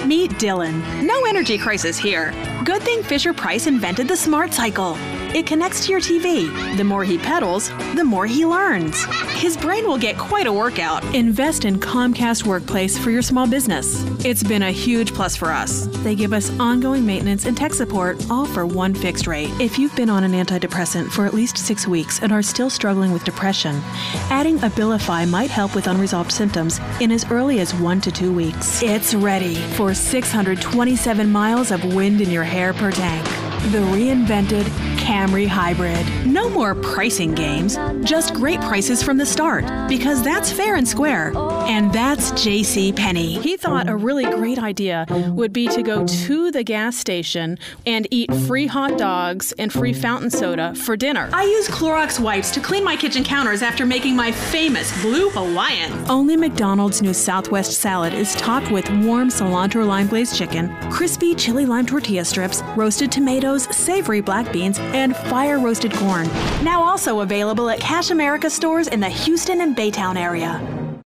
Meet Dylan. No energy crisis here. Good thing Fisher-Price invented the Smart Cycle. It connects to your TV. The more he pedals, the more he learns. His brain will get quite a workout. Invest in Comcast Workplace for your small business. It's been a huge plus for us. They give us ongoing maintenance and tech support, all for one fixed rate. If you've been on an antidepressant for at least 6 weeks and are still struggling with depression, adding Abilify might help with unresolved symptoms in as early as 1 to 2 weeks. It's ready for 627 miles of wind in your hair per tank. The reinvented Camry Hybrid. No more pricing games, just great prices from the start, because that's fair and square. And that's JCPenney. He thought a really great idea would be to go to the gas station and eat free hot dogs and free fountain soda for dinner. I use Clorox wipes to clean my kitchen counters after making my famous Blue Hawaiian. Only McDonald's new Southwest salad is topped with warm cilantro lime glazed chicken, crispy chili lime tortilla strips, roasted tomatoes, savory black beans, and fire-roasted corn. Now also available at Cash America stores in the Houston and Baytown area.